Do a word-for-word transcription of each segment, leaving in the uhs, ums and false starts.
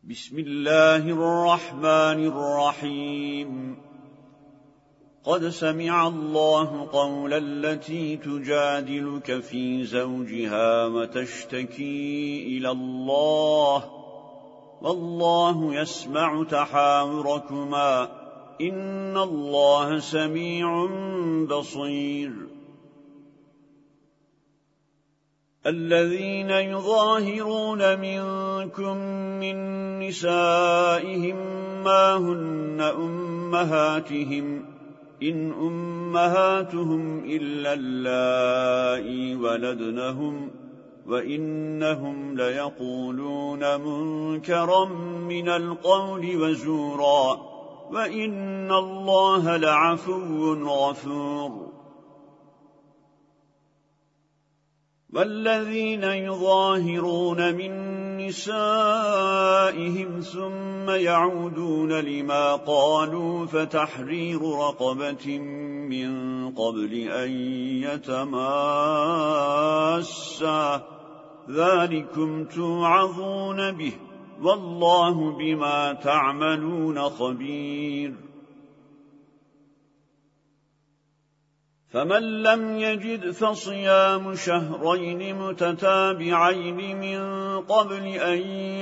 بسم الله الرحمن الرحيم قد سمع الله قول التي تجادلك في زوجها وتشتكي إلى الله والله يسمع تحاوركما إن الله سميع بصير الذين يظاهرون منكم من نسائهم ما هن أمهاتهم إن أمهاتهم إلا اللائي ولدنهم وإنهم ليقولون منكرا من القول وزورا وإن الله لعفو غفور والذين يظاهرون من نسائهم ثم يعودون لما قالوا فتحرير رقبة من قبل أن يتماسا ذلكم توعظون به والله بما تعملون خبير فمن لم يجد فصيام شهرين متتابعين من قبل أن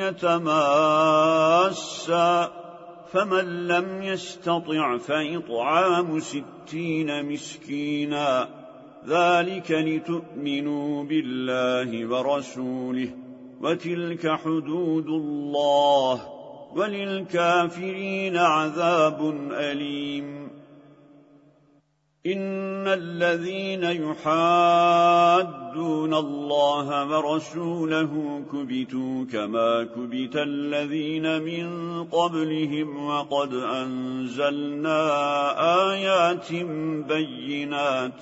يتماسا فمن لم يستطع فإطعام ستين مسكينا ذلك لتؤمنوا بالله ورسوله وتلك حدود الله وللكافرين عذاب أليم إن الذين يحادون الله ورسوله كبتوا كما كبت الذين من قبلهم وقد أنزلنا آيات بينات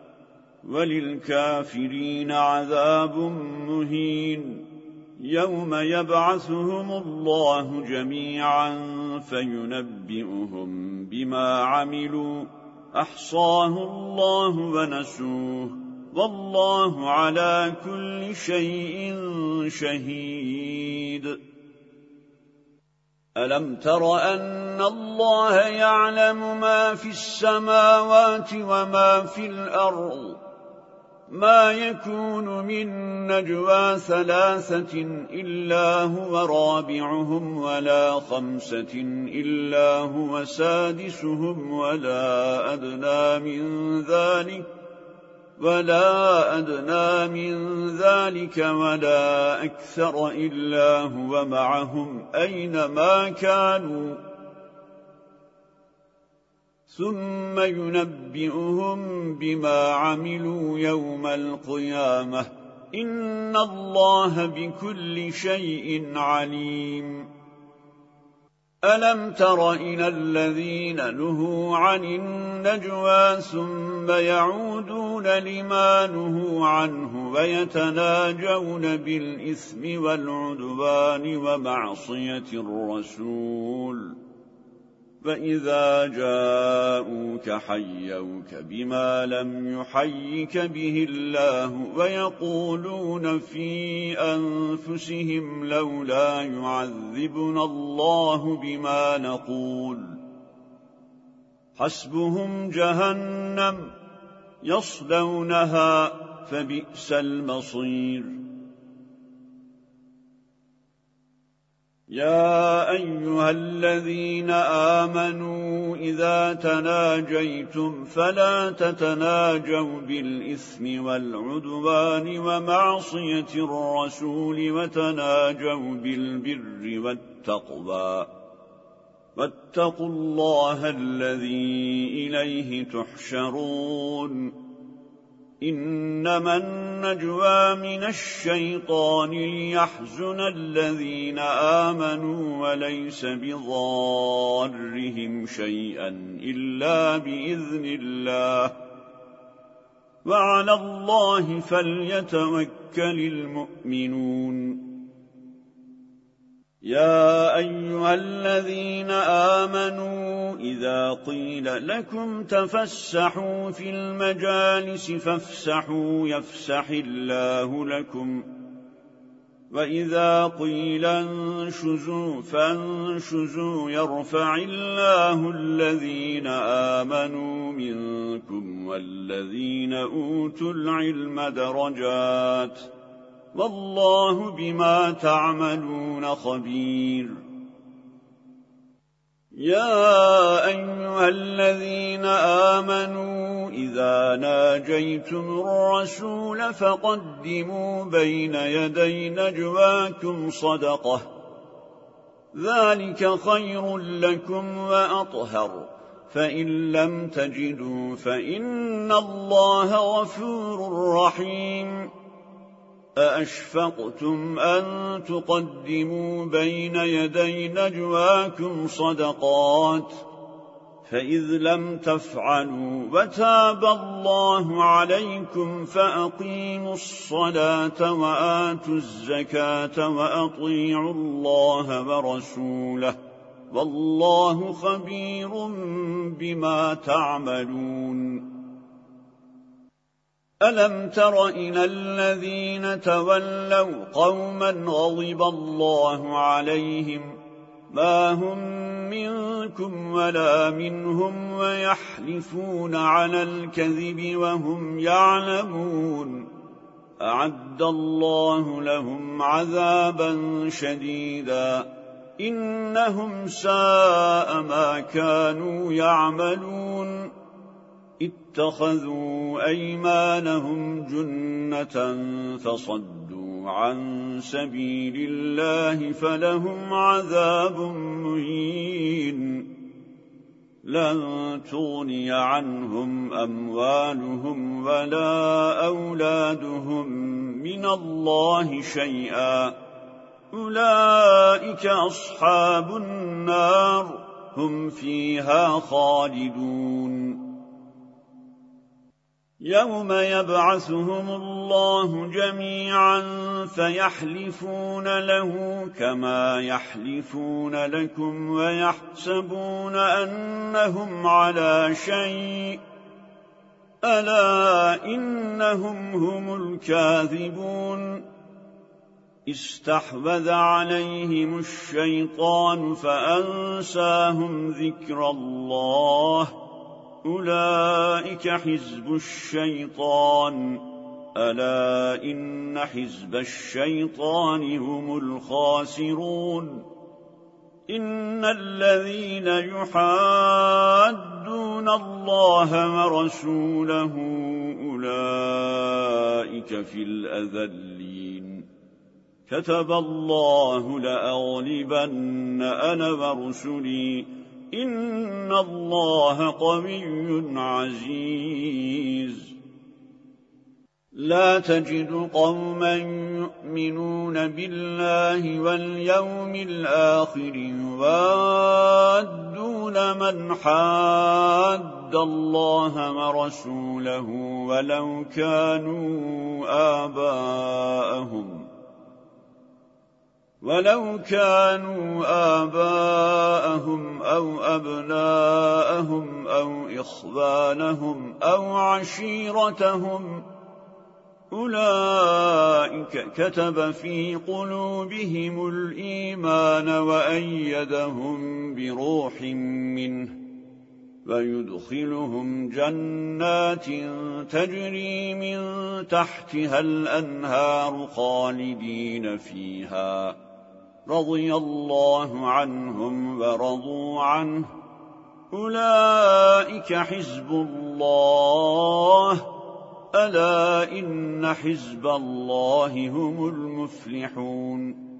وللكافرين عذاب مهين يوم يبعثهم الله جميعا فينبئهم بما عملوا أحصاه الله ونسوه والله على كل شيء شهيد ألم تر أن الله يعلم ما في السماوات وما في الأرض ما يكون من نجوى ثلاثة إلا هو رابعهم ولا خمسة إلا هو سادسهم ولا أدنى من ذلك ولا أدنى من ذلك ولا أكثر إلا هو معهم أينما كانوا ثم ينبئهم بما عملوا يوم القيامة إن الله بكل شيء عليم ألم تر إلى الذين نهوا عن النجوى ثم يعودون لما نهوا عنه ويتناجون بالإثم والعدوان ومعصية الرسول فإذا جاءوك حيوك بما لم يحيك به الله ويقولون في أنفسهم لولا يعذبنا الله بما نقول حسبهم جهنم يصلونها فبئس المصير يا أيها الذين آمنوا إذا تناجيتم فلا تتناجوا بالإثم والعدوان ومعصية الرسول وتناجوا بالبر والتقوى واتقوا الله الذي إليه تحشرون إنما النجوى من الشيطان ليحزن الذين آمنوا وليس بضارهم شيئا إلا بإذن الله وعلى الله فليتوكل المؤمنون يا أيها الذين آمنوا إذا قيل لكم تفسحوا في المجالس فافسحوا يفسح الله لكم وإذا قيل انشزوا فانشزوا يرفع الله الذين آمنوا منكم والذين أوتوا العلم درجات والله بما تعملون خبير. يا أيها الذين آمنوا إذا ناجيتم الرسول فقدموا بين يدي نجواكم صدقة ذلك خير لكم وأطهر فإن لم تجدوا فإن الله غفور رحيم. أأشفقتم أن تقدموا بين يدي نجواكم صدقات فإذ لم تفعلوا وتاب الله عليكم فأقيموا الصلاة وآتوا الزكاة وأطيعوا الله ورسوله والله خبير بما تعملون. ألم تر إلى الذين تولوا قوما غضب الله عليهم ما هم منكم ولا منهم ويحلفون على الكذب وهم يعلمون أعد الله لهم عذابا شديدا إنهم ساء ما كانوا يعملون. اتخذوا أيمانهم جنة فصدوا عن سبيل الله فلهم عذاب مهين. لن تغني عنهم أموالهم ولا أولادهم من الله شيئا أولئك أصحاب النار هم فيها خالدون. يوم يبعثهم الله جميعا فيحلفون له كما يحلفون لكم ويحسبون أنهم على شيء ألا إنهم هم الكاذبون. استحوذ عليهم الشيطان فأنساهم ذكر الله أولئك حزب الشيطان ألا إن حزب الشيطان هم الخاسرون. إن الذين يحادون الله ورسوله أولئك في الأذلين. كتب الله لأغلبن أنا ورسلي إن الله قوي عزيز. لا تجد قوما يؤمنون بالله واليوم الآخر يوادون من حاد الله ورسوله ولو كانوا آباءهم ولو كانوا آباءهم أو أبناءهم أو إخوانهم أو عشيرتهم أولئك كتب في قلوبهم الإيمان وأيدهم بروح منه ويدخلهم جنات تجري من تحتها الأنهار خالدين فيها رضي الله عنهم ورضوا عنه أولئك حزب الله ألا إن حزب الله هم المفلحون.